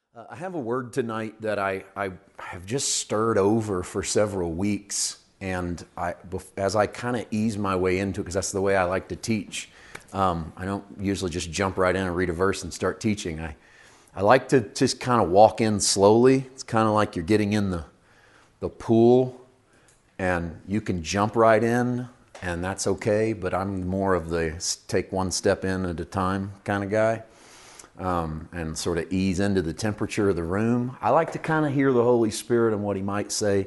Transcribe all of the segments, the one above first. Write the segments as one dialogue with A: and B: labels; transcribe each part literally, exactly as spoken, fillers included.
A: Uh, I have a word tonight that I, I have just stirred over for several weeks. And I, as I kind of ease my way into it, because that's the way I like to teach, um, I don't usually just jump right in and read a verse and start teaching. I, I like to just kind of walk in slowly. It's kind of like you're getting in the, the pool and you can jump right in and that's okay, but I'm more of the take one step in at a time kind of guy. Um, and sort of ease into the temperature of the room. I like to kind of hear the Holy Spirit and what He might say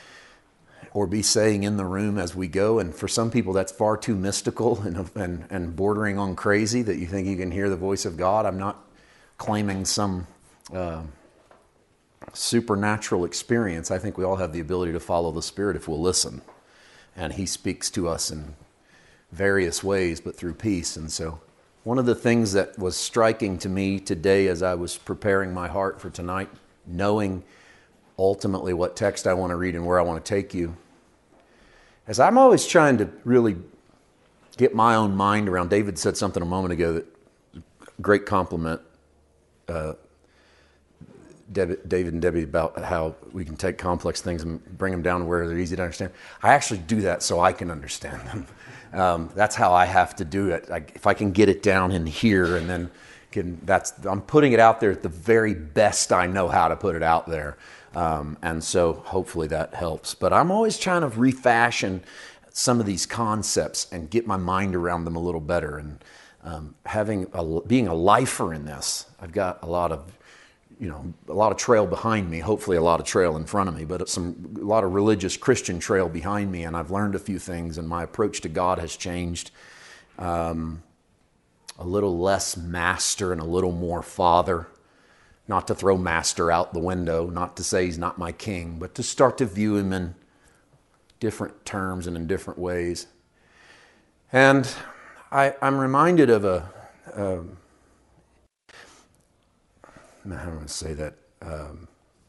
A: or be saying in the room as we go. And for some people, that's far too mystical and, and, and bordering on crazy that you think you can hear the voice of God. I'm not claiming some uh, supernatural experience. I think we all have the ability to follow the Spirit if we'll listen. And He speaks to us in various ways, but through peace. And so one of the things that was striking to me today as I was preparing my heart for tonight, knowing ultimately what text I want to read and where I want to take you, as I'm always trying to really get my own mind around. David said something a moment ago that great compliment, uh, David and Debbie, about how we can take complex things and bring them down to where they're easy to understand. I actually do that so I can understand them. Um, that's how I have to do it. I, if I can get it down in here, and then can that's I'm putting it out there at the very best I know how to put it out there, um, and so hopefully that helps. But I'm always trying to refashion some of these concepts and get my mind around them a little better. And um, having a, being a lifer in this, I've got a lot of. You know, a lot of trail behind me, hopefully a lot of trail in front of me, but some a lot of religious Christian trail behind me, and I've learned a few things, and my approach to God has changed. Um, a little less master and a little more father. Not to throw master out the window, not to say He's not my king, but to start to view Him in different terms and in different ways. And I, I'm reminded of a... a how do I say that? Um,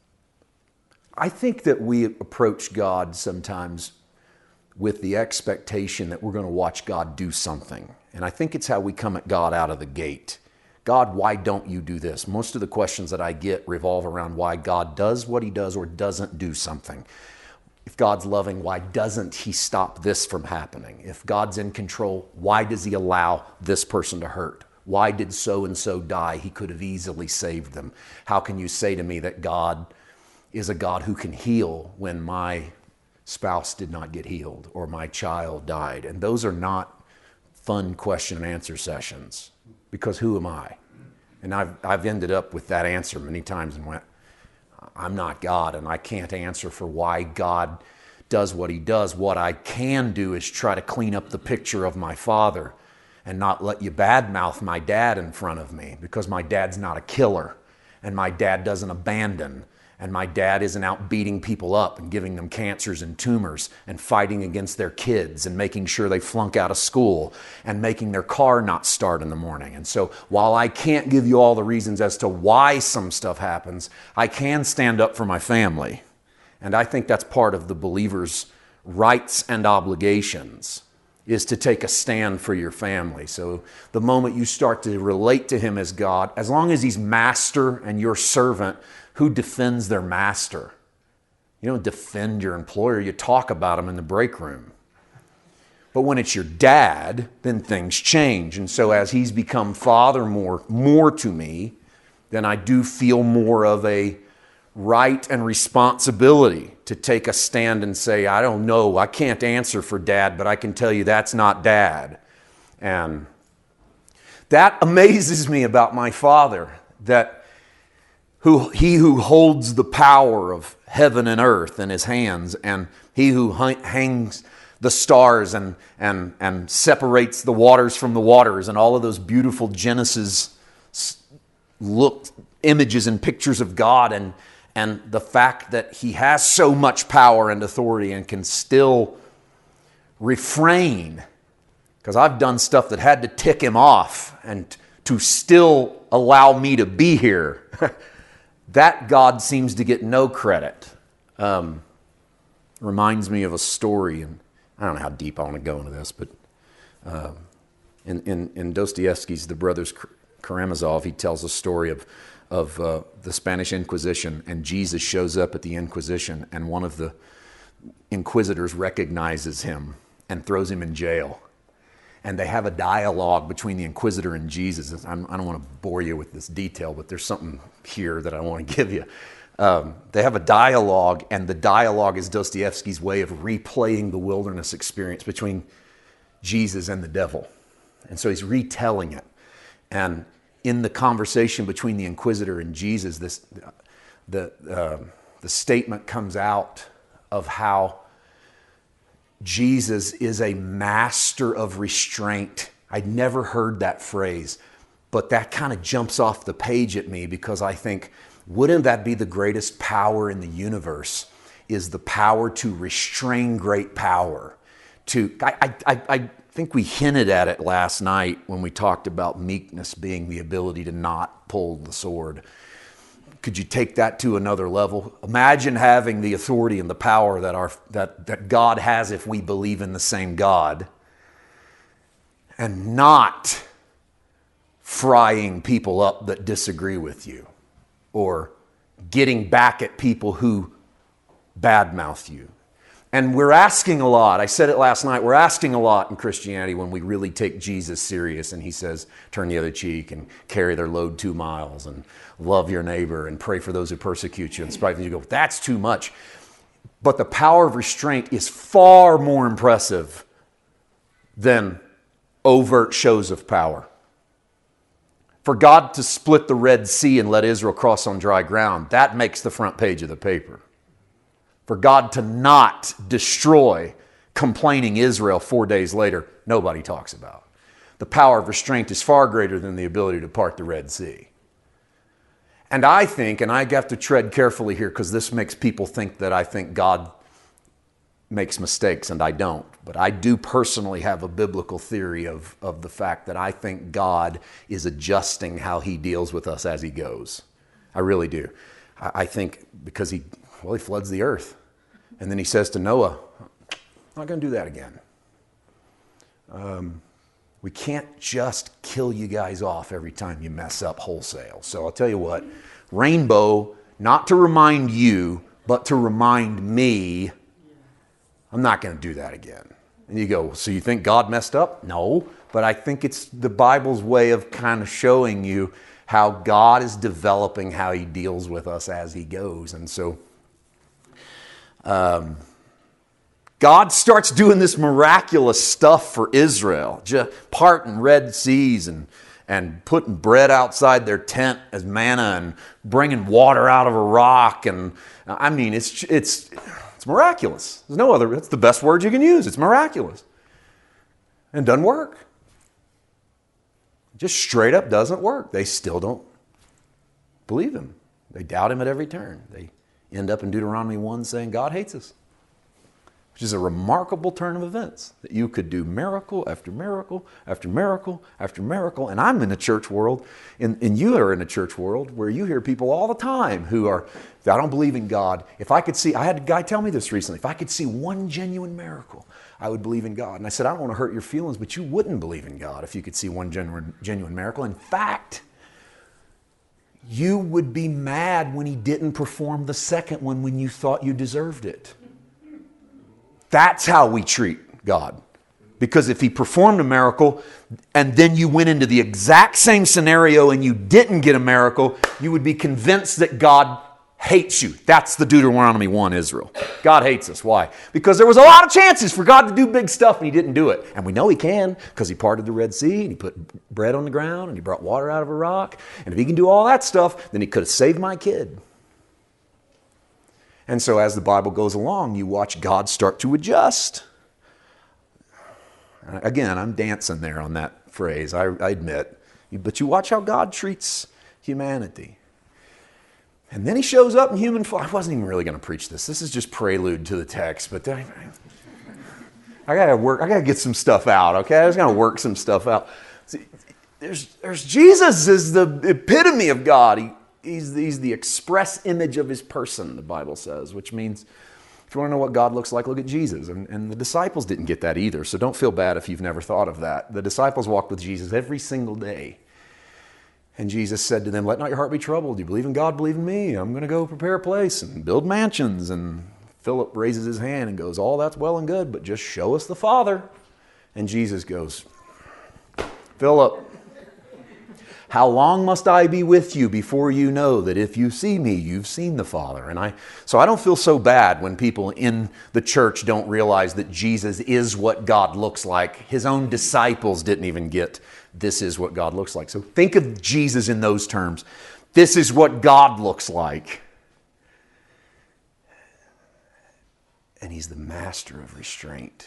A: I think that we approach God sometimes with the expectation that we're going to watch God do something. And I think it's how we come at God out of the gate. God, why don't you do this? Most of the questions that I get revolve around why God does what He does or doesn't do something. If God's loving, why doesn't He stop this from happening? If God's in control, why does He allow this person to hurt? Why did so-and-so die? He could have easily saved them. How can you say to me that God is a God who can heal when my spouse did not get healed or my child died? And those are not fun question and answer sessions, because who am I? And I've, I've ended up with that answer many times and went, I'm not God, and I can't answer for why God does what He does. What I can do is try to clean up the picture of my Father and not let you badmouth my dad in front of me, because my dad's not a killer, and my dad doesn't abandon, and my dad isn't out beating people up and giving them cancers and tumors and fighting against their kids and making sure they flunk out of school and making their car not start in the morning. And so while I can't give you all the reasons as to why some stuff happens, I can stand up for my family. And I think that's part of the believer's rights and obligations, is to take a stand for your family. So the moment you start to relate to Him as God, as long as He's master and your servant, who defends their master? You don't defend your employer, you talk about him in the break room. But when it's your dad, then things change. And so as He's become Father more, more to me, then I do feel more of a right and responsibility to take a stand and say, I don't know, I can't answer for Dad, but I can tell you that's not Dad. And that amazes me about my Father, that who He who holds the power of heaven and earth in His hands, and He who hangs the stars and, and, and separates the waters from the waters, and all of those beautiful Genesis look images and pictures of God, and And the fact that He has so much power and authority and can still refrain, because I've done stuff that had to tick Him off, and to still allow me to be here, that God seems to get no credit. Um, reminds me of a story, and I don't know how deep I want to go into this, but um, in, in, in Dostoevsky's The Brothers Karamazov, he tells a story of of uh, the Spanish Inquisition, and Jesus shows up at the Inquisition, and one of the inquisitors recognizes him and throws him in jail. And they have a dialogue between the inquisitor and Jesus. I'm, I don't want to bore you with this detail, but there's something here that I want to give you. Um, they have a dialogue, and the dialogue is Dostoevsky's way of replaying the wilderness experience between Jesus and the devil. And so he's retelling it. And in the conversation between the inquisitor and Jesus, this the uh, the statement comes out of how Jesus is a master of restraint. I'd never heard that phrase, but that kind of jumps off the page at me, because I think, wouldn't that be the greatest power in the universe, is the power to restrain great power. To I, I, I think we hinted at it last night when we talked about meekness being the ability to not pull the sword. Could you take that to another level? Imagine having the authority and the power that our that, that God has if we believe in the same God, and not frying people up that disagree with you, or getting back at people who badmouth you. And we're asking a lot. I said it last night. We're asking a lot in Christianity when we really take Jesus serious, and he says, turn the other cheek and carry their load two miles and love your neighbor and pray for those who persecute you. And spite you go, that's too much. But the power of restraint is far more impressive than overt shows of power. For God to split the Red Sea and let Israel cross on dry ground, that makes the front page of the paper. For God to not destroy complaining Israel four days later, nobody talks about. The power of restraint is far greater than the ability to part the Red Sea. And I think, and I have to tread carefully here because this makes people think that I think God makes mistakes, and I don't. But I do personally have a biblical theory of, of the fact that I think God is adjusting how he deals with us as he goes. I really do. I, I think because he, well, he floods the earth. And then he says to Noah, I'm not going to do that again. Um, we can't just kill you guys off every time you mess up wholesale. So I'll tell you what, rainbow, not to remind you, but to remind me, I'm not going to do that again. And you go, so you think God messed up? No, but I think it's the Bible's way of kind of showing you how God is developing how he deals with us as he goes. And so Um, God starts doing this miraculous stuff for Israel, just parting Red Seas and, and putting bread outside their tent as manna and bringing water out of a rock. And I mean, it's, it's, it's miraculous. There's no other, it's the best word you can use. It's miraculous. And it doesn't work. Just straight up doesn't work. They still don't believe him. They doubt him at every turn. They end up in Deuteronomy one saying God hates us, which is a remarkable turn of events, that you could do miracle after miracle after miracle after miracle. And I'm in a church world, and, and you are in a church world where you hear people all the time who are, I don't believe in God. If I could see, I had a guy tell me this recently, if I could see one genuine miracle, I would believe in God. And I said, I don't want to hurt your feelings, but you wouldn't believe in God if you could see one genuine, genuine miracle. In fact, you would be mad when he didn't perform the second one when you thought you deserved it. That's how we treat God. Because if he performed a miracle and then you went into the exact same scenario and you didn't get a miracle, you would be convinced that God hates you. That's the Deuteronomy one Israel. God hates us. Why? Because there was a lot of chances for God to do big stuff and he didn't do it. And we know he can because he parted the Red Sea and he put bread on the ground and he brought water out of a rock. And if he can do all that stuff, then he could have saved my kid. And so as the Bible goes along, you watch God start to adjust. Again, I'm dancing there on that phrase, I, I admit. But you watch how God treats humanity. And then he shows up in human form. I wasn't even really going to preach this. This is just prelude to the text. But I, I got to work. I got to get some stuff out, okay? I just got to work some stuff out. See, there's, there's Jesus is the epitome of God. He, he's, he's the express image of his person, the Bible says, which means if you want to know what God looks like, look at Jesus. And, and the disciples didn't get that either, so don't feel bad if you've never thought of that. The disciples walked with Jesus every single day. And Jesus said to them, let not your heart be troubled. You believe in God, believe in me. I'm going to go prepare a place and build mansions. And Philip raises his hand and goes, all that's well and good, but just show us the Father. And Jesus goes, Philip, how long must I be with you before you know that if you see me, you've seen the Father? And I, so I don't feel so bad when people in the church don't realize that Jesus is what God looks like. His own disciples didn't even get this is what God looks like. So think of Jesus in those terms. This is what God looks like. And He's the master of restraint.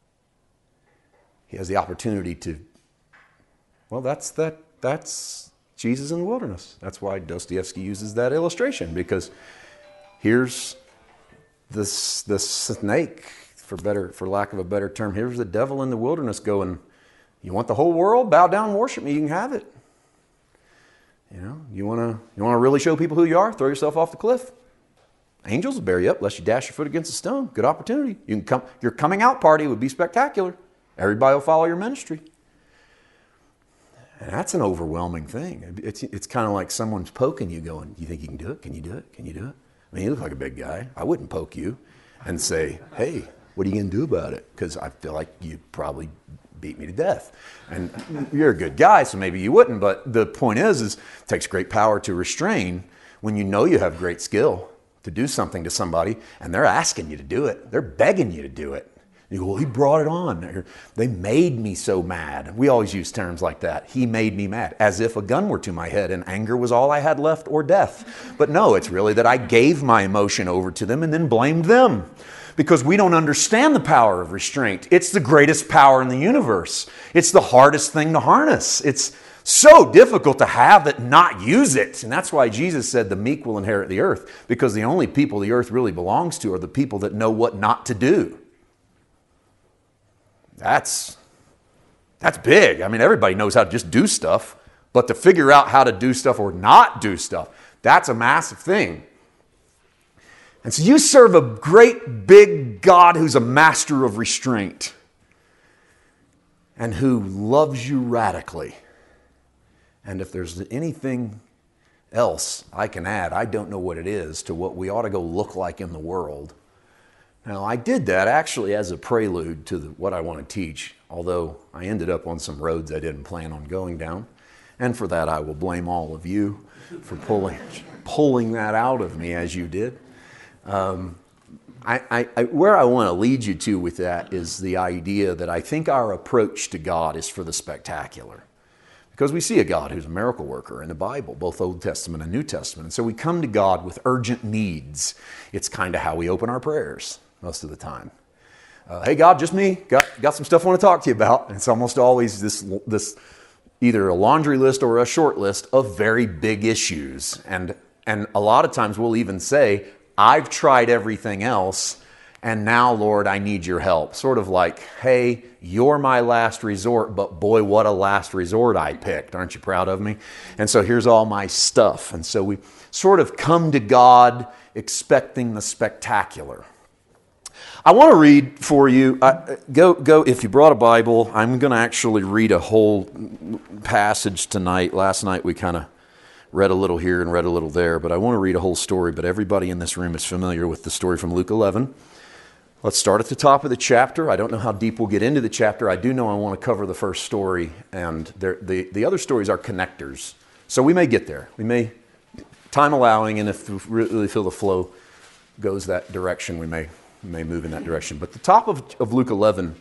A: He has the opportunity to, well, that's that. That's Jesus in the wilderness. That's why Dostoevsky uses that illustration, because here's this the snake, for better for lack of a better term. Here's the devil in the wilderness going, you want the whole world? Bow down and worship me. You can have it. You know, you want to you want to really show people who you are? Throw yourself off the cliff. Angels will bear you up lest you dash your foot against a stone. Good opportunity. You can come. Your coming out party would be spectacular. Everybody will follow your ministry. And that's an overwhelming thing. It's, it's kind of like someone's poking you going, you think you can do it? Can you do it? Can you do it? I mean, you look like a big guy. I wouldn't poke you and say, hey, what are you going to do about it? Because I feel like you'd probably beat me to death. And you're a good guy, so maybe you wouldn't. But the point is, is it takes great power to restrain when you know you have great skill to do something to somebody and they're asking you to do it. They're begging you to do it. You go, well, he brought it on. They made me so mad. We always use terms like that. He made me mad, as if a gun were to my head and anger was all I had left or death. But no, it's really that I gave my emotion over to them and then blamed them. Because we don't understand the power of restraint. It's the greatest power in the universe. It's the hardest thing to harness. It's so difficult to have it, not use it. And that's why Jesus said the meek will inherit the earth. Because the only people the earth really belongs to are the people that know what not to do. That's, that's big. I mean, everybody knows how to just do stuff, but to figure out how to do stuff or not do stuff, that's a massive thing. And so you serve a great big God who's a master of restraint and who loves you radically. And if there's anything else I can add, I don't know what it is, to what we ought to go look like in the world. Now, I did that actually as a prelude to the, what I want to teach, although I ended up on some roads I didn't plan on going down. And for that, I will blame all of you for pulling, pulling that out of me as you did. Um, I, I, I, where I want to lead you to with that is the idea that I think our approach to God is for the spectacular. Because we see a God who's a miracle worker in the Bible, both Old Testament and New Testament. And so we come to God with urgent needs. It's kind of how we open our prayers most of the time. Uh, hey, God, just me. Got, got some stuff I want to talk to you about. And it's almost always this, this either a laundry list or a short list of very big issues. And, and a lot of times we'll even say, I've tried everything else, and now, Lord, I need your help. Sort of like, hey, you're my last resort, but boy, what a last resort I picked. Aren't you proud of me? And so here's all my stuff. And so we sort of come to God expecting the spectacular. I want to read for you, uh, go, go. If you brought a Bible, I'm going to actually read a whole passage tonight. Last night we kind of read a little here and read a little there, but I want to read a whole story. But everybody in this room is familiar with the story from Luke eleven. Let's start at the top of the chapter. I don't know how deep we'll get into the chapter. I do know I want to cover the first story, and the, the other stories are connectors. So we may get there. We may, time allowing, and if we really feel the flow goes that direction, we may, we may move in that direction. But the top of, of Luke eleven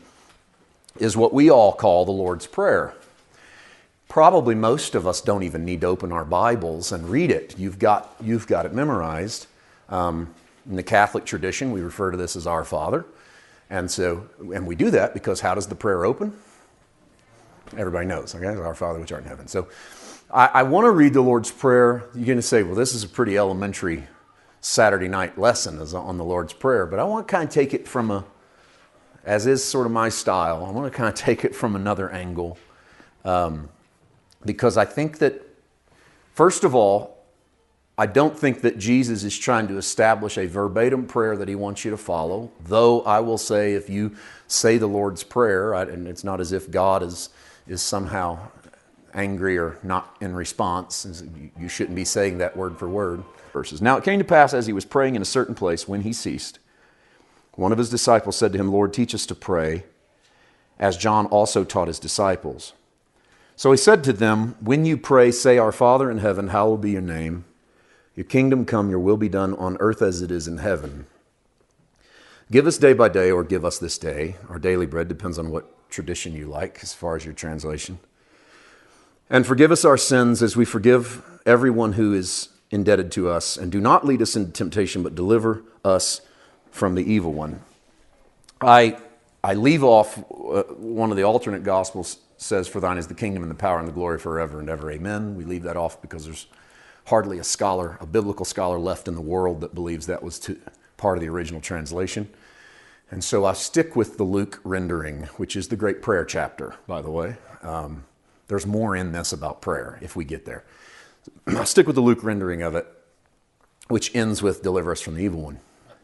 A: is what we all call the Lord's Prayer. Probably most of us don't even need to open our Bibles and read it. You've got, you've got it memorized. Um, In the Catholic tradition, we refer to this as Our Father. And so, and we do that because how does the prayer open? Everybody knows, okay? Our Father which art in heaven. So I, I want to read the Lord's Prayer. You're going to say, well, this is a pretty elementary Saturday night lesson on the Lord's Prayer. But I want to kind of take it from a, as is sort of my style, I want to kind of take it from another angle. Um, because I think that, first of all, I don't think that Jesus is trying to establish a verbatim prayer that he wants you to follow, though I will say if you say the Lord's Prayer, and it's not as if God is, is somehow angry or not in response. You shouldn't be saying that word for word. Verses. Now it came to pass as he was praying in a certain place when he ceased, one of his disciples said to him, Lord, teach us to pray, as John also taught his disciples. So he said to them, when you pray, say, Our Father in heaven, hallowed be your name. Your kingdom come, your will be done on earth as it is in heaven. Give us day by day, or give us this day, our daily bread, depends on what tradition you like as far as your translation. And forgive us our sins as we forgive everyone who is indebted to us. And do not lead us into temptation, but deliver us from the evil one. I I leave off, uh, one of the alternate gospels says, For thine is the kingdom and the power and the glory forever and ever. Amen. We leave that off because there's hardly a scholar, a biblical scholar left in the world that believes that was to, part of the original translation. And so I stick with the Luke rendering, which is the great prayer chapter, by the way. Um, there's more in this about prayer if we get there. I'll stick with the Luke rendering of it, which ends with deliver us from the evil one.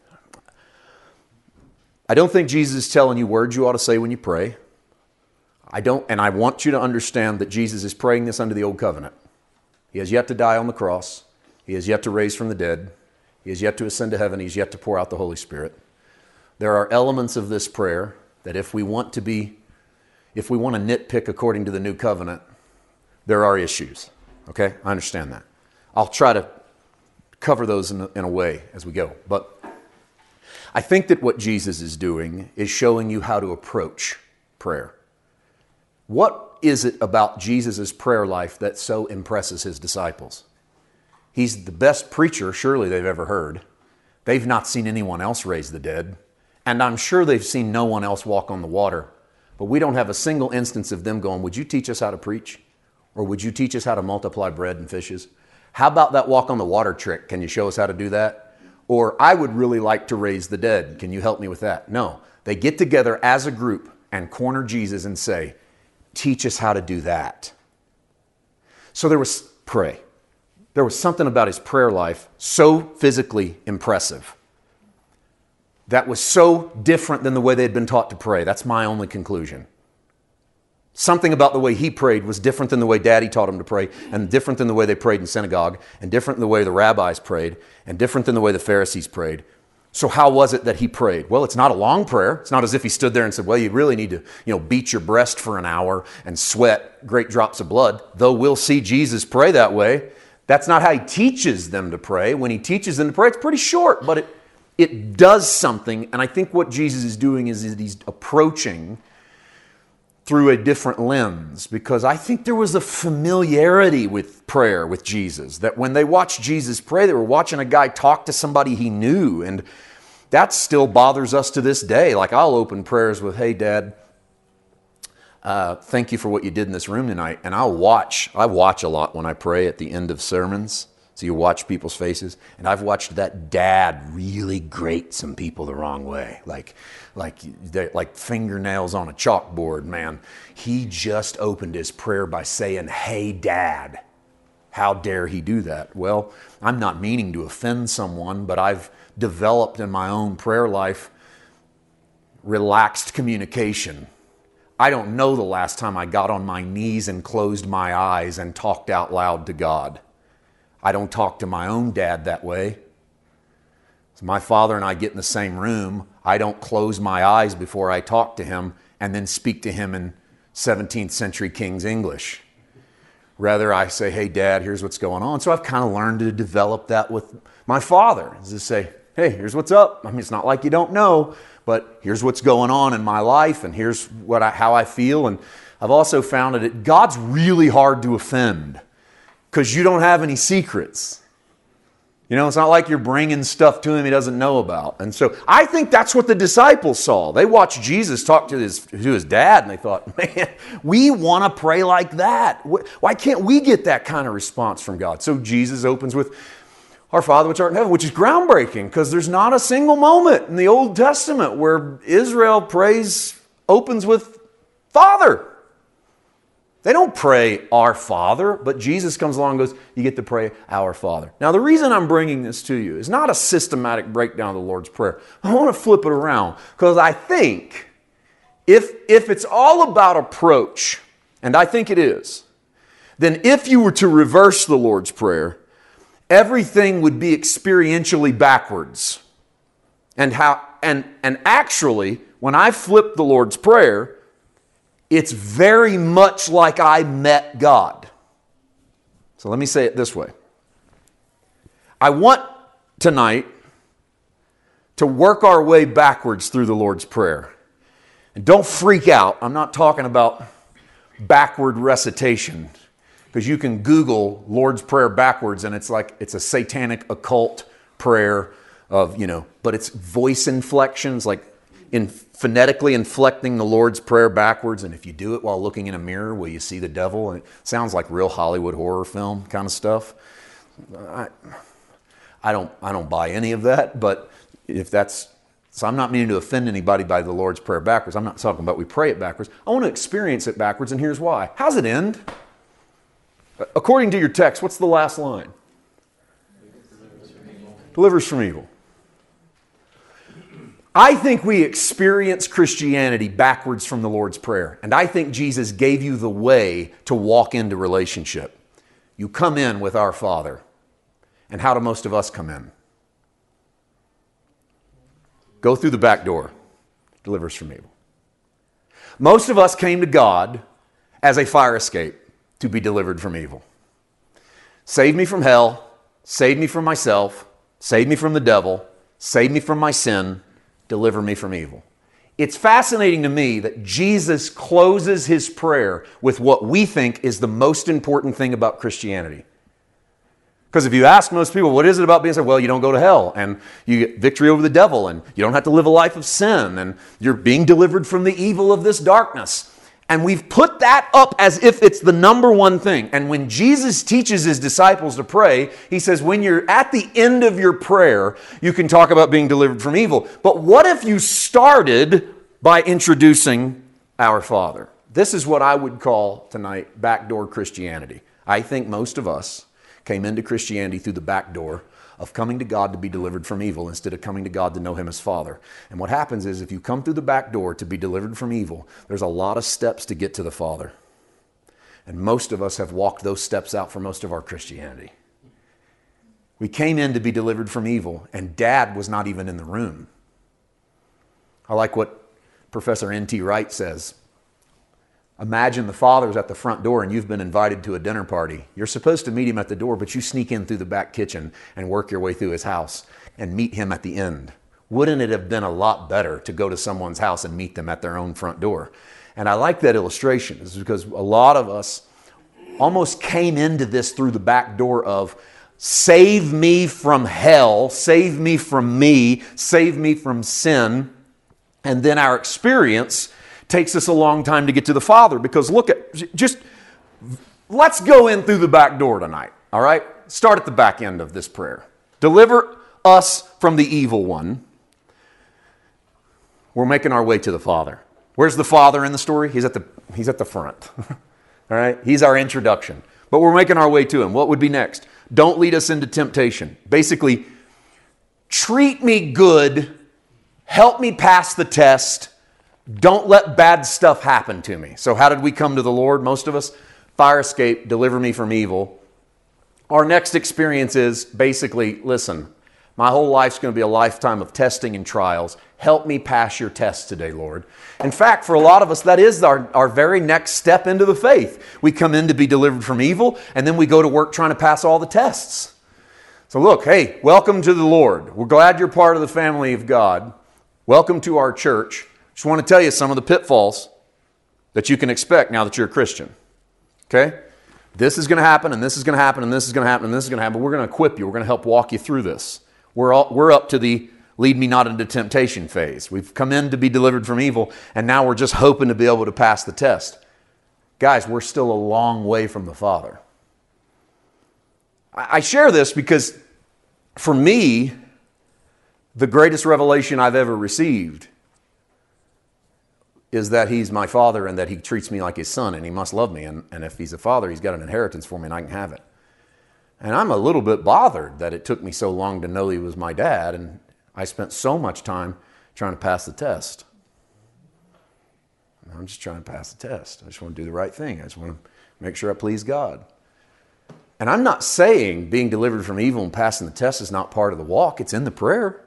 A: I don't think Jesus is telling you words you ought to say when you pray. I don't, and I want you to understand that Jesus is praying this under the old covenant. He has yet to die on the cross. He has yet to raise from the dead. He has yet to ascend to heaven. He's yet to pour out the Holy Spirit. There are elements of this prayer that if we want to be, if we want to nitpick according to the new covenant, there are issues. Okay? I understand that. I'll try to cover those in a, in a way as we go. But I think that what Jesus is doing is showing you how to approach prayer. What is it about Jesus' prayer life that so impresses his disciples? He's the best preacher surely they've ever heard. They've not seen anyone else raise the dead. And I'm sure they've seen no one else walk on the water. But we don't have a single instance of them going, would you teach us how to preach? Or would you teach us how to multiply bread and fishes? How about that walk on the water trick? Can you show us how to do that? Or I would really like to raise the dead. Can you help me with that? No. They get together as a group and corner Jesus and say, teach us how to do that. So there was pray. There was something about his prayer life so physically impressive that was so different than the way they had been taught to pray. That's my only conclusion. Something about the way he prayed was different than the way Daddy taught him to pray, and different than the way they prayed in synagogue, and different than the way the rabbis prayed, and different than the way the Pharisees prayed. So how was it that he prayed? Well, it's not a long prayer. It's not as if he stood there and said, well, you really need to, you know, beat your breast for an hour and sweat great drops of blood, though we'll see Jesus pray that way. That's not how he teaches them to pray. When he teaches them to pray, it's pretty short, but it, it does something. And I think what Jesus is doing is that he's approaching through a different lens, because I think there was a familiarity with prayer with Jesus, that when they watched Jesus pray, they were watching a guy talk to somebody he knew, and that still bothers us to this day. Like, I'll open prayers with, hey, Dad, uh, thank you for what you did in this room tonight, and I'll watch, I watch a lot when I pray at the end of sermons, so you watch people's faces, and I've watched that dad really grate some people the wrong way, like like like fingernails on a chalkboard, man. He just opened his prayer by saying, hey, Dad. How dare he do that? Well, I'm not meaning to offend someone, but I've developed in my own prayer life relaxed communication. I don't know the last time I got on my knees and closed my eyes and talked out loud to God. I don't talk to my own dad that way. So my father and I get in the same room. I don't close my eyes before I talk to him and then speak to him in seventeenth century King's English. Rather, I say, hey, Dad, here's what's going on. So I've kind of learned to develop that with my father. Is to say, hey, here's what's up. I mean, it's not like you don't know, but here's what's going on in my life, and here's what I, how I feel. And I've also found that God's really hard to offend, because you don't have any secrets. You know, it's not like you're bringing stuff to him he doesn't know about. And so I think that's what the disciples saw. They watched Jesus talk to his, to his dad, and they thought, man, we want to pray like that. Why can't we get that kind of response from God? So Jesus opens with, Our Father which art in heaven, which is groundbreaking, because there's not a single moment in the Old Testament where Israel prays, opens with Father. They don't pray, Our Father, but Jesus comes along and goes, you get to pray, Our Father. Now, the reason I'm bringing this to you is not a systematic breakdown of the Lord's Prayer. I want to flip it around, because I think if, if it's all about approach, and I think it is, then if you were to reverse the Lord's Prayer, everything would be experientially backwards. And how and and actually, when I flip the Lord's Prayer, it's very much like I met God. So let me say it this way. I want tonight to work our way backwards through the Lord's Prayer. And don't freak out. I'm not talking about backward recitation, because you can Google Lord's Prayer backwards and it's like it's a satanic occult prayer of, you know, but it's voice inflections, like in phonetically inflecting the Lord's Prayer backwards. And if you do it while looking in a mirror, will you see the devil? And it sounds like real Hollywood horror film kind of stuff. I, I don't I don't buy any of that, but if that's, so I'm not meaning to offend anybody by the Lord's Prayer backwards. I'm not talking about we pray it backwards. I want to experience it backwards, and here's why. How's it end? According to your text, what's the last line? Delivers from evil. I think we experience Christianity backwards from the Lord's Prayer. And I think Jesus gave you the way to walk into relationship. You come in with our Father. And how do most of us come in? Go through the back door. Delivers from evil. Most of us came to God as a fire escape to be delivered from evil. Save me from hell. Save me from myself. Save me from the devil. Save me from my sin. Deliver me from evil. It's fascinating to me that Jesus closes his prayer with what we think is the most important thing about Christianity. Because if you ask most people, what is it about being saved? Well, you don't go to hell, and you get victory over the devil, and you don't have to live a life of sin, and you're being delivered from the evil of this darkness. And we've put that up as if it's the number one thing. And when Jesus teaches his disciples to pray, he says, when you're at the end of your prayer, you can talk about being delivered from evil. But what if you started by introducing our Father? This is what I would call tonight backdoor Christianity. I think most of us came into Christianity through the back door of coming to God to be delivered from evil instead of coming to God to know him as Father. And what happens is if you come through the back door to be delivered from evil, there's a lot of steps to get to the Father. And most of us have walked those steps out for most of our Christianity. We came in to be delivered from evil, and Dad was not even in the room. I like what Professor N T Wright says. Imagine the father's at the front door and you've been invited to a dinner party. You're supposed to meet him at the door, but you sneak in through the back kitchen and work your way through his house and meet him at the end. Wouldn't it have been a lot better to go to someone's house and meet them at their own front door? And I like that illustration. It's because a lot of us almost came into this through the back door of save me from hell, save me from me, save me from sin. And then our experience takes us a long time to get to the Father, because look at, just, let's go in through the back door tonight, all right? Start at the back end of this prayer. Deliver us from the evil one. We're making our way to the Father. Where's the Father in the story? He's at the, he's at the front, all right? He's our introduction, but we're making our way to him. What would be next? Don't lead us into temptation. Basically, treat me good, help me pass the test. Don't let bad stuff happen to me. So how did we come to the Lord, most of us? Fire escape, deliver me from evil. Our next experience is basically, listen, my whole life's going to be a lifetime of testing and trials. Help me pass your test today, Lord. In fact, for a lot of us, that is our, our very next step into the faith. We come in to be delivered from evil, and then we go to work trying to pass all the tests. So look, hey, welcome to the Lord. We're glad you're part of the family of God. Welcome to our church. Just want to tell you some of the pitfalls that you can expect now that you're a Christian. Okay? This is going to happen, and this is going to happen, and this is going to happen, and this is going to happen. We're going to equip you. We're going to help walk you through this. We're all, we're up to the lead me not into temptation phase. We've come in to be delivered from evil, and now we're just hoping to be able to pass the test. Guys, we're still a long way from the Father. I, I share this because for me, the greatest revelation I've ever received is that he's my Father and that he treats me like his son and he must love me. And, and if he's a father, he's got an inheritance for me and I can have it. And I'm a little bit bothered that it took me so long to know he was my dad, and I spent so much time trying to pass the test. I'm just trying to pass the test. I just want to do the right thing. I just want to Make sure I please God. And I'm not saying being delivered from evil and passing the test is not part of the walk. It's in the prayer.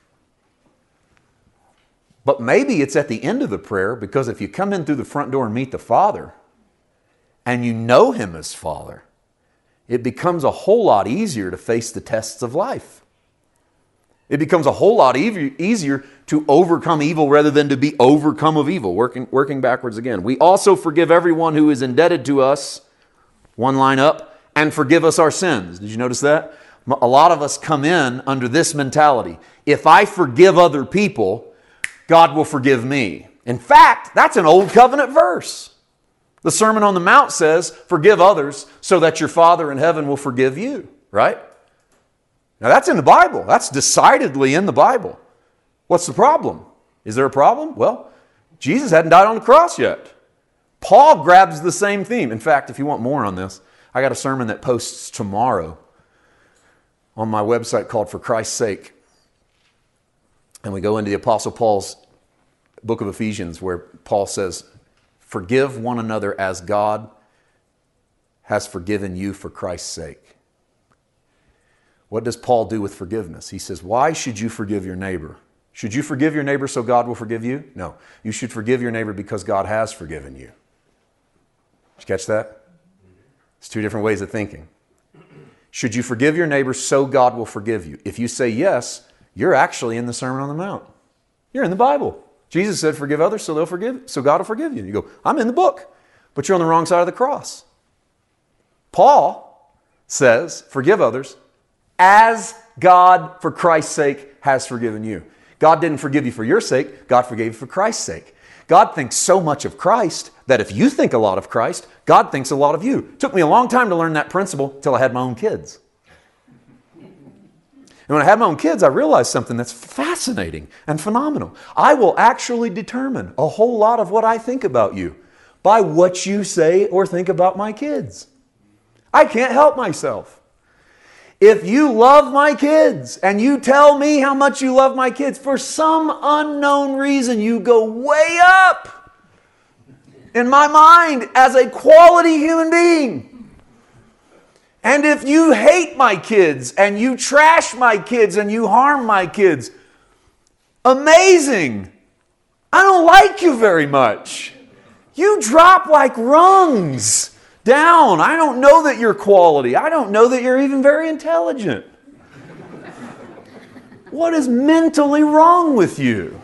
A: But maybe it's at the end of the prayer, because if you come in through the front door and meet the Father, and you know Him as Father, it becomes a whole lot easier to face the tests of life. It becomes a whole lot e- easier to overcome evil rather than to be overcome of evil. Working, working backwards again. We also forgive everyone who is indebted to us, one line up, and forgive us our sins. Did you notice that? A lot of us come in under this mentality. If I forgive other people, God will forgive me. In fact, that's an old covenant verse. The Sermon on the Mount says, forgive others so that your Father in heaven will forgive you, right? Now that's in the Bible. That's decidedly in the Bible. What's the problem? Is there a problem? Well, Jesus hadn't died on the cross yet. Paul grabs the same theme. In fact, if you want more on this, I got a sermon that posts tomorrow on my website called For Christ's Sake. And we go into the Apostle Paul's book of Ephesians, where Paul says, forgive one another as God has forgiven you for Christ's sake. What does Paul do with forgiveness? He says, why should you forgive your neighbor? Should you forgive your neighbor so God will forgive you? No. You should forgive your neighbor because God has forgiven you. Did you catch that? It's two different ways of thinking. Should you forgive your neighbor so God will forgive you? If you say yes, you're actually in the Sermon on the Mount. You're in the Bible. Jesus said, forgive others so they'll forgive, so God will forgive you. You go, I'm in the book, but you're on the wrong side of the cross. Paul says, forgive others as God, for Christ's sake, has forgiven you. God didn't forgive you for your sake. God forgave you for Christ's sake. God thinks so much of Christ that if you think a lot of Christ, God thinks a lot of you. It took me a long time to learn that principle until I had my own kids. And when I had my own kids, I realized something that's fascinating and phenomenal. I will actually determine a whole lot of what I think about you by what you say or think about my kids. I can't help myself. If you love my kids and you tell me how much you love my kids, for some unknown reason you go way up in my mind as a quality human being. And if you hate my kids and you trash my kids and you harm my kids, amazing. I don't like you very much. You drop like rungs down. I don't know that you're quality. I don't know that you're even very intelligent. What is mentally wrong with you?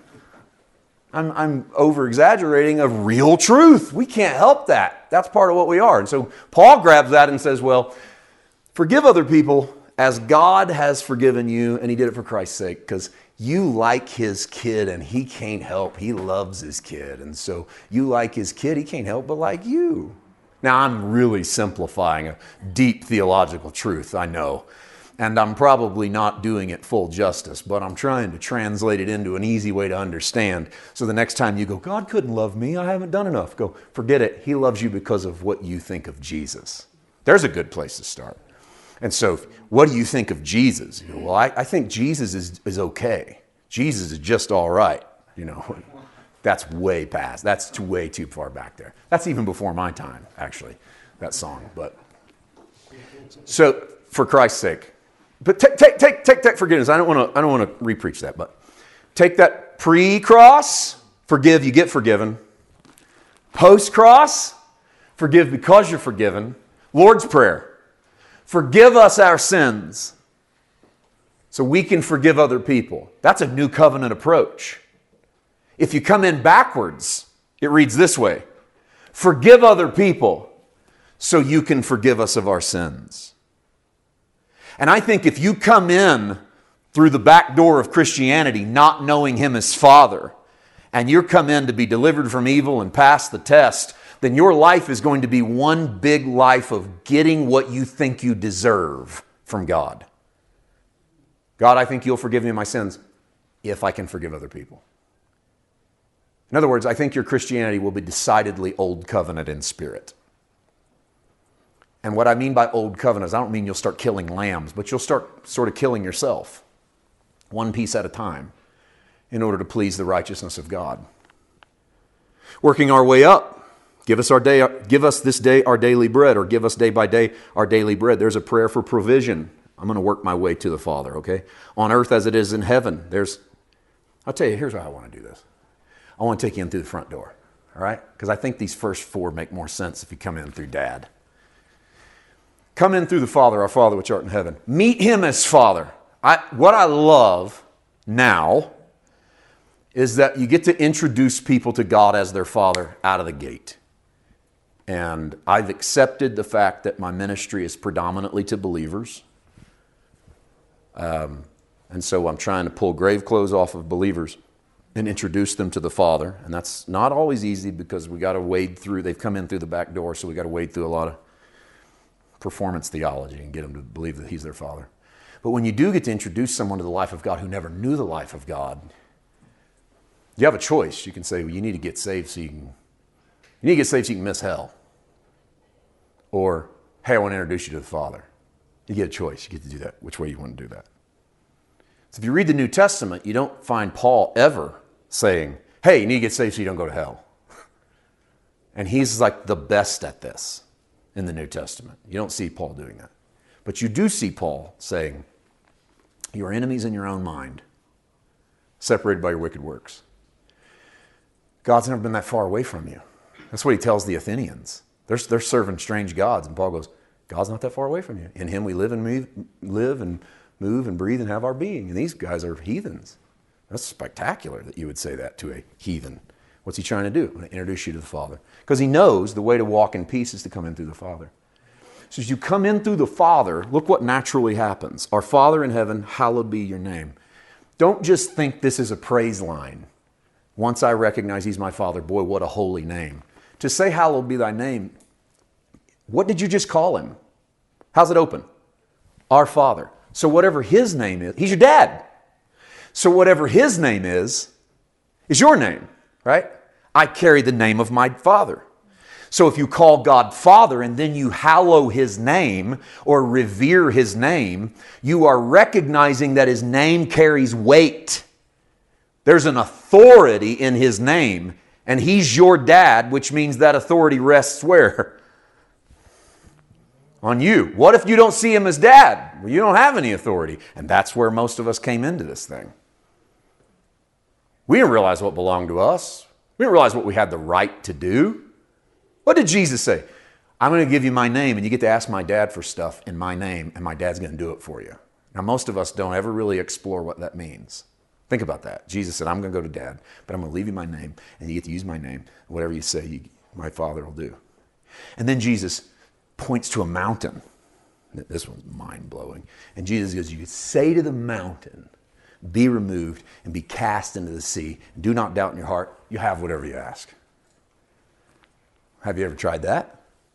A: I'm, I'm over-exaggerating a real truth. We can't help that. That's part of what we are. And so Paul grabs that and says, well, forgive other people as God has forgiven you, and he did it for Christ's sake, because you like his kid and he can't help. He loves his kid. And so you like his kid, he can't help but like you. Now, I'm really simplifying a deep theological truth, I know. And I'm probably not doing it full justice, but I'm trying to translate it into an easy way to understand. So the next time you go, God couldn't love me, I haven't done enough. Go, forget it. He loves you because of what you think of Jesus. There's a good place to start. And so, what do you think of Jesus? You go, well, I, I think Jesus is, is okay. Jesus is just all right. You know, that's way past. That's too, way too far back there. That's even before my time, actually, that song. But so, for Christ's sake. But take, take, take, take that forgiveness. I don't want to, I don't want to re-preach that, but take that pre-cross, forgive, you get forgiven. Post-cross, forgive because you're forgiven. Lord's Prayer, forgive us our sins so we can forgive other people. That's a new covenant approach. If you come in backwards, it reads this way: forgive other people so you can forgive us of our sins. And I think if you come in through the back door of Christianity not knowing Him as Father, and you're come in to be delivered from evil and pass the test, then your life is going to be one big life of getting what you think you deserve from God. God, I think you'll forgive me my sins if I can forgive other people. In other words, I think your Christianity will be decidedly old covenant in spirit. And what I mean by old covenant is I don't mean you'll start killing lambs, but you'll start sort of killing yourself, one piece at a time, in order to please the righteousness of God. Working our way up Give us our day, give us this day our daily bread, or give us day by day our daily bread. There's a prayer for provision. I'm going to work my way to the Father, okay? On earth as it is in heaven. There's, I'll tell you, here's how I want to do this. I want to take you in through the front door, all right? Because I think these first four make more sense if you come in through Dad. Come in through the Father, our Father which art in heaven. Meet Him as Father. I, what I love now is that you get to introduce people to God as their Father out of the gate. And I've accepted the fact that my ministry is predominantly to believers. Um, and so I'm trying to pull grave clothes off of believers and introduce them to the Father. And that's not always easy because we got to wade through, they've come in through the back door, so we got to wade through a lot of performance theology and get them to believe that He's their Father. But when you do get to introduce someone to the life of God who never knew the life of God, you have a choice. You can say, well, you need to get saved so you can, you need to get saved so you can miss hell. Or, hey, I want to introduce you to the Father. You get a choice. You get to do that, which way you want to do that. So if you read the New Testament, you don't find Paul ever saying, hey, you need to get saved so you don't go to hell. And he's like the best at this in the New Testament. You don't see Paul doing that. But you do see Paul saying, your enemies in your own mind, separated by your wicked works. God's never been that far away from you. That's what he tells the Athenians. They're, they're serving strange gods. And Paul goes, God's not that far away from you. In Him we live and move, live and move and breathe and have our being. And these guys are heathens. That's spectacular that you would say that to a heathen. What's he trying to do? I'm going to introduce you to the Father. Because he knows the way to walk in peace is to come in through the Father. So as you come in through the Father, look what naturally happens. Our Father in heaven, hallowed be your name. Don't just think this is a praise line. Once I recognize He's my Father, boy, what a holy name. To say hallowed be thy name, what did you just call Him? How's it open? Our Father. So whatever His name is, He's your dad. So whatever His name is, is your name, right? I carry the name of my Father. So if you call God Father and then you hallow His name or revere His name, you are recognizing that His name carries weight. There's an authority in His name, and He's your dad, which means that authority rests where? On you. What if you don't see Him as dad? Well, you don't have any authority. And that's where most of us came into this thing. We didn't realize what belonged to us. We didn't realize what we had the right to do. What did Jesus say? I'm going to give you my name, and you get to ask my dad for stuff in my name, and my dad's going to do it for you. Now, most of us don't ever really explore what that means. Think about that. Jesus said, I'm going to go to Dad, but I'm going to leave you my name, and you get to use my name. Whatever you say, you, my Father will do. And then Jesus points to a mountain. This one's mind-blowing. And Jesus goes, you could say to the mountain, be removed and be cast into the sea. Do not doubt in your heart. You have whatever you ask. Have you ever tried that?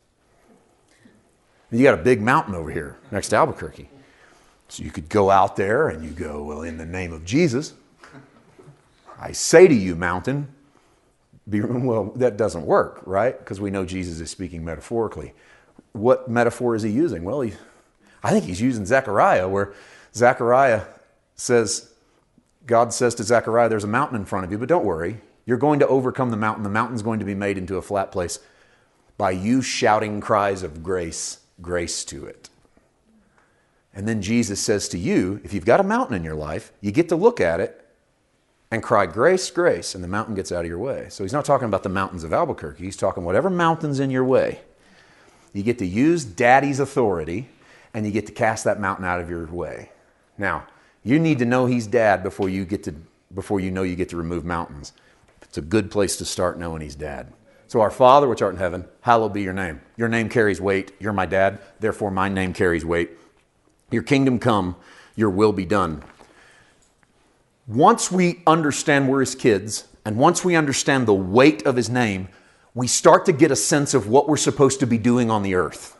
A: You got a big mountain over here next to Albuquerque. So you could go out there and you go, well, in the name of Jesus, I say to you, mountain, be, well, that doesn't work, right? Because we know Jesus is speaking metaphorically. What metaphor is he using? Well, he, I think he's using Zechariah, where Zechariah says, God says to Zechariah, there's a mountain in front of you, but don't worry. You're going to overcome the mountain. The mountain's going to be made into a flat place by you shouting cries of grace, grace to it. And then Jesus says to you, if you've got a mountain in your life, you get to look at it and cry grace, grace, and the mountain gets out of your way. So he's not talking about the mountains of Albuquerque. He's talking whatever mountain's in your way. You get to use Daddy's authority and you get to cast that mountain out of your way. Now, you need to know He's Dad before you get to before you know you get to remove mountains. It's a good place to start knowing He's Dad. So our Father which art in heaven, hallowed be your name. Your name carries weight. You're my dad. Therefore, my name carries weight. Your kingdom come, your will be done. Once we understand we're His kids, and once we understand the weight of His name, we start to get a sense of what we're supposed to be doing on the earth.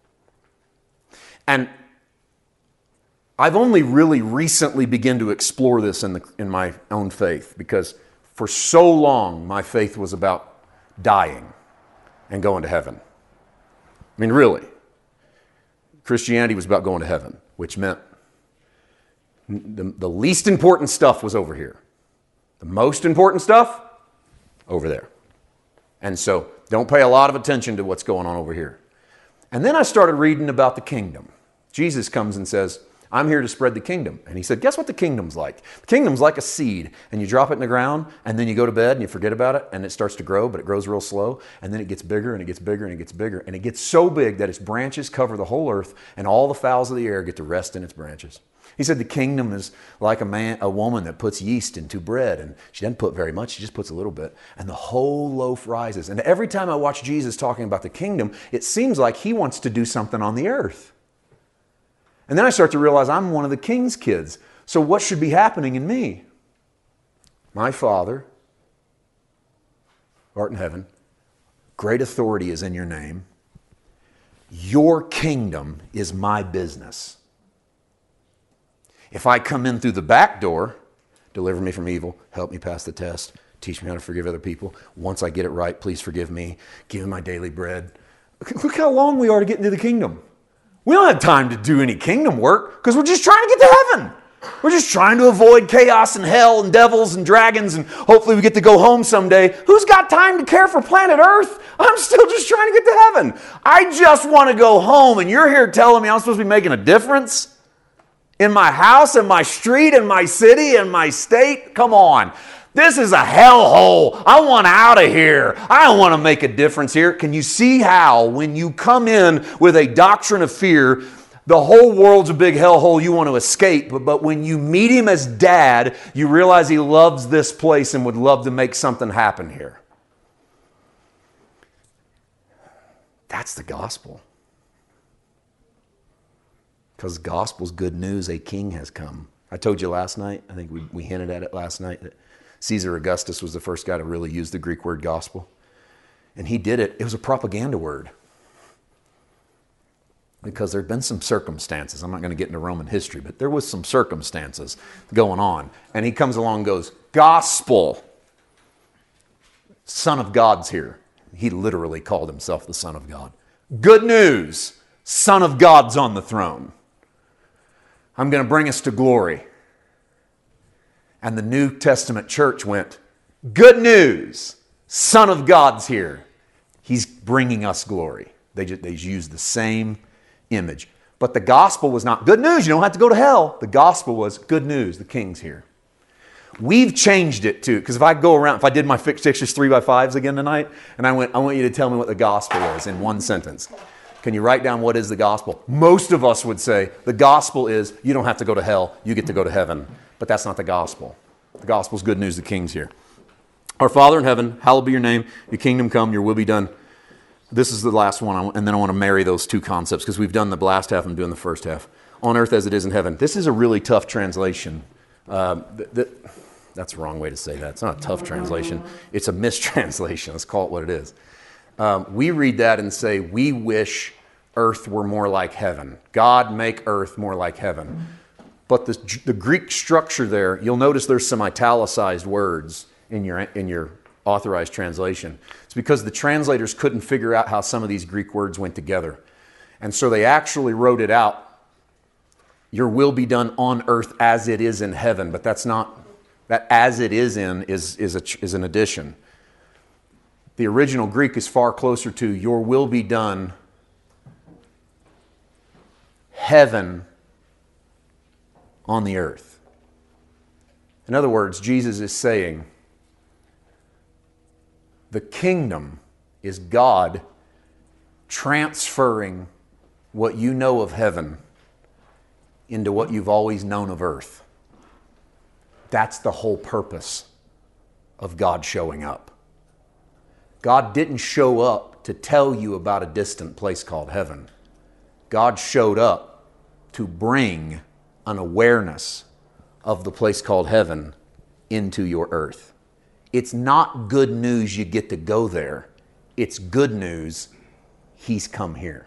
A: And I've only really recently begun to explore this in, the, in my own faith, because for so long my faith was about dying and going to heaven. I mean, really. Christianity was about going to heaven, which meant the, the least important stuff was over here. The most important stuff, over there. And so Don't pay a lot of attention to what's going on over here. And then I started reading about the kingdom. Jesus comes and says, I'm here to spread the kingdom. And he said, guess what the kingdom's like? The kingdom's like a seed, and you drop it in the ground, and then you go to bed and you forget about it, and it starts to grow, but it grows real slow, and then it gets bigger and it gets bigger and it gets bigger, and it gets so big that its branches cover the whole earth, and all the fowls of the air get to rest in its branches. He said the kingdom is like a man, a woman that puts yeast into bread, and she doesn't put very much, she just puts a little bit, and the whole loaf rises. And every time I watch Jesus talking about the kingdom, it seems like he wants to do something on the earth. And then I start to realize I'm one of the king's kids. So what should be happening in me? My Father, who art in heaven, great authority is in your name. Your kingdom is my business. If I come in through the back door, deliver me from evil, help me pass the test, teach me how to forgive other people. Once I get it right, please forgive me. Give me my daily bread. Look how long we are to get into the kingdom. We don't have time to do any kingdom work because we're just trying to get to heaven. We're just trying to avoid chaos and hell and devils and dragons, and hopefully we get to go home someday. Who's got time to care for planet Earth? I'm still just trying to get to heaven. I just want to go home, and you're here telling me I'm supposed to be making a difference in my house, in my street, in my city, in my state? Come on. This is a hellhole. I want out of here. I don't want to make a difference here. Can you see how when you come in with a doctrine of fear, the whole world's a big hellhole you want to escape, but, but when you meet him as dad, you realize he loves this place and would love to make something happen here. That's the gospel. Because the gospel's good news, a king has come. I told you last night, I think we, we hinted at it last night, that Caesar Augustus was the first guy to really use the Greek word gospel. And he did it. It was a propaganda word. Because there had been some circumstances. I'm not going to get into Roman history, but there was some circumstances going on. And he comes along and goes, gospel. Son of God's here. He literally called himself the Son of God. Good news. Son of God's on the throne. I'm going to bring us to glory. And the New Testament church went, good news, Son of God's here. He's bringing us glory. They just, they used the same image. But the gospel was not good news. You don't have to go to hell. The gospel was good news. The king's here. We've changed it too. Because if I go around, if I did my fictitious three by fives again tonight, and I went, I want you to tell me what the gospel is in one sentence. Can you write down what is the gospel? Most of us would say the gospel is you don't have to go to hell. You get to go to heaven. But that's not the gospel. The gospel is good news. The king's here. Our Father in heaven, hallowed be your name. Your kingdom come. Your will be done. This is the last one. And then I want to marry those two concepts because we've done the last half and I'm doing the first half. On earth as it is in heaven. This is a really tough translation. Um, th- th- that's the wrong way to say that. It's not a tough translation. It's a mistranslation. Let's call it what it is. Um, we read that and say, we wish earth were more like heaven. God, make earth more like heaven. But the, the Greek structure there, you'll notice there's some italicized words in your, in your authorized translation. It's because the translators couldn't figure out how some of these Greek words went together. And so they actually wrote it out, your will be done on earth as it is in heaven. But that's not, that as it is in is, is, a, is an addition. The original Greek is far closer to your will be done heaven on the earth. In other words, Jesus is saying the kingdom is God transferring what you know of heaven into what you've always known of earth. That's the whole purpose of God showing up. God didn't show up to tell you about a distant place called heaven. God showed up to bring an awareness of the place called heaven into your earth. It's not good news you get to go there. It's good news He's come here.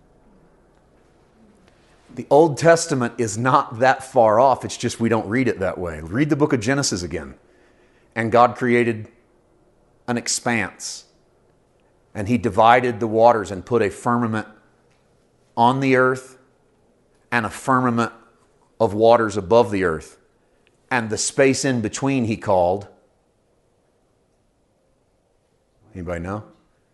A: The Old Testament is not that far off. It's just we don't read it that way. Read the book of Genesis again. And God created an expanse. And He divided the waters and put a firmament on the earth and a firmament of waters above the earth. And the space in between He called, anybody know?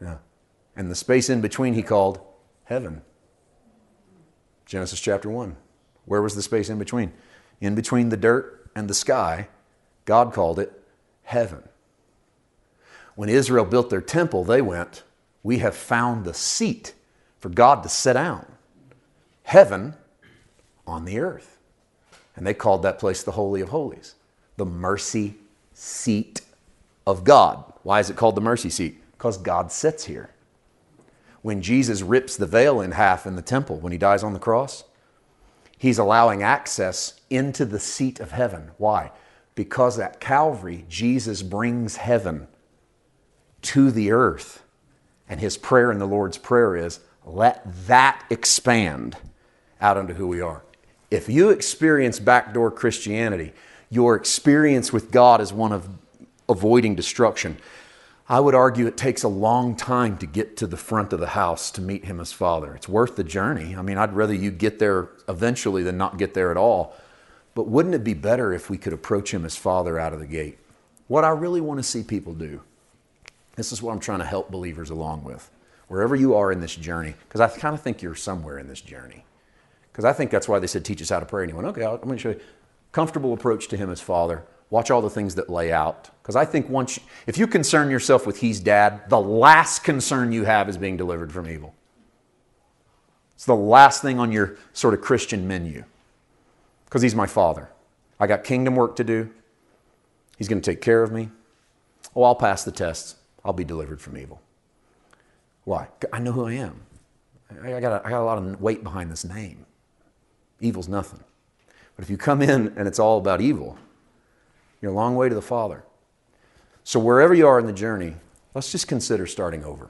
A: Yeah. And the space in between he called heaven. Genesis chapter one. Where was the space in between? In between the dirt and the sky, God called it heaven. When Israel built their temple, they went, we have found the seat for God to sit down. Heaven on the earth. And they called that place the Holy of Holies. The mercy seat of God. Why is it called the mercy seat? Because God sits here. When Jesus rips the veil in half in the temple, when he dies on the cross, he's allowing access into the seat of heaven. Why? Because at Calvary, Jesus brings heaven to the earth. And his prayer in the Lord's Prayer is, let that expand out into who we are. If you experience backdoor Christianity, your experience with God is one of avoiding destruction. I would argue it takes a long time to get to the front of the house to meet him as Father. It's worth the journey. I mean, I'd rather you get there eventually than not get there at all. But wouldn't it be better if we could approach him as Father out of the gate? What I really want to see people do, this is what I'm trying to help believers along with, wherever you are in this journey, because I kind of think you're somewhere in this journey. Because I think that's why they said, teach us how to pray. And you went, okay, I'm going to show you. Comfortable approach to him as Father. Watch all the things that lay out. Because I think once, you, if you concern yourself with he's dad, the last concern you have is being delivered from evil. It's the last thing on your sort of Christian menu. Because he's my Father. I got kingdom work to do. He's going to take care of me. Oh, I'll pass the tests. I'll be delivered from evil. Why? I know who I am. I got a, I got a lot of weight behind this name. Evil's nothing. But if you come in and it's all about evil, you're a long way to the Father. So wherever you are in the journey, let's just consider starting over.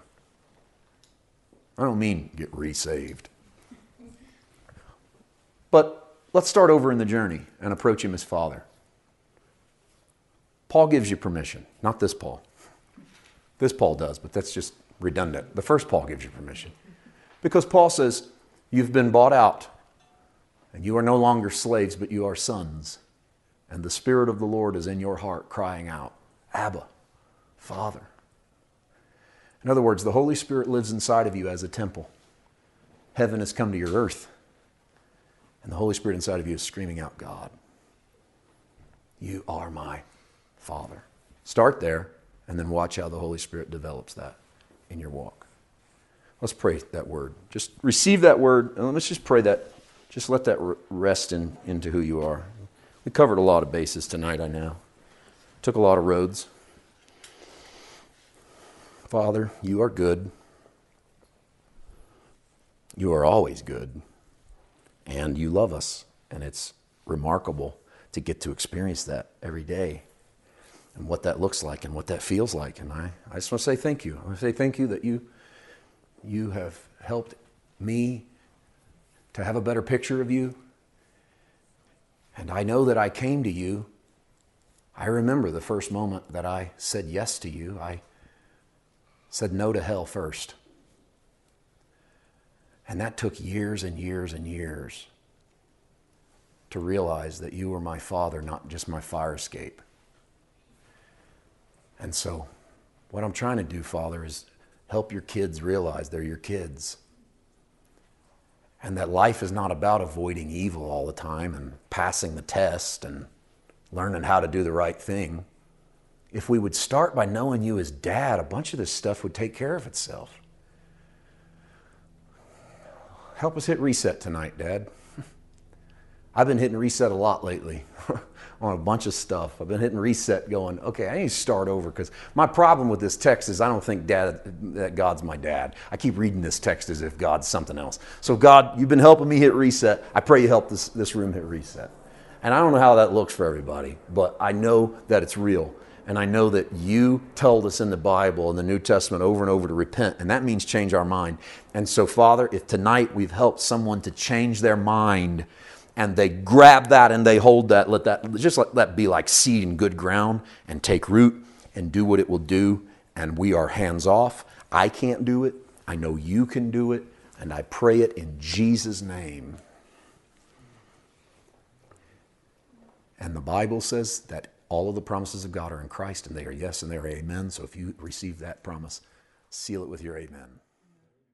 A: I don't mean get re-saved. But let's start over in the journey and approach him as Father. Paul gives you permission. Not this Paul. This Paul does, but that's just redundant. The first Paul gives you permission. Because Paul says, you've been bought out. And you are no longer slaves, but you are sons. And the Spirit of the Lord is in your heart, crying out, Abba, Father. In other words, the Holy Spirit lives inside of you as a temple. Heaven has come to your earth. And the Holy Spirit inside of you is screaming out, God, you are my Father. Start there, and then watch how the Holy Spirit develops that in your walk. Let's pray that word. Just receive that word, and let's just pray that. Just let that rest in, into who you are. We covered a lot of bases tonight, I know. Took a lot of roads. Father, you are good. You are always good. And you love us. And it's remarkable to get to experience that every day. And what that looks like and what that feels like. And I, I just want to say thank you. I want to say thank you that you, you have helped me to have a better picture of you. And I know that I came to you. I remember the first moment that I said yes to you. I said no to hell first. And that took years and years and years to realize that you were my Father, not just my fire escape. And so what I'm trying to do, Father, is help your kids realize they're your kids. And that life is not about avoiding evil all the time and passing the test and learning how to do the right thing. If we would start by knowing you as Dad, a bunch of this stuff would take care of itself. Help us hit reset tonight, Dad. I've been hitting reset a lot lately on a bunch of stuff. I've been hitting reset going, okay, I need to start over, because my problem with this text is I don't think dad that God's my dad. I keep reading this text as if God's something else. So God, you've been helping me hit reset. I pray you help this, this room hit reset. And I don't know how that looks for everybody, but I know that it's real. And I know that you told us in the Bible, in the New Testament, over and over to repent, and that means change our mind. And so, Father, if tonight we've helped someone to change their mind, and they grab that and they hold that, let that, just let that be like seed in good ground and take root and do what it will do. And we are hands off. I can't do it. I know you can do it. And I pray it in Jesus' name. And the Bible says that all of the promises of God are in Christ, and they are yes and they are amen. So if you receive that promise, Seal it with your amen.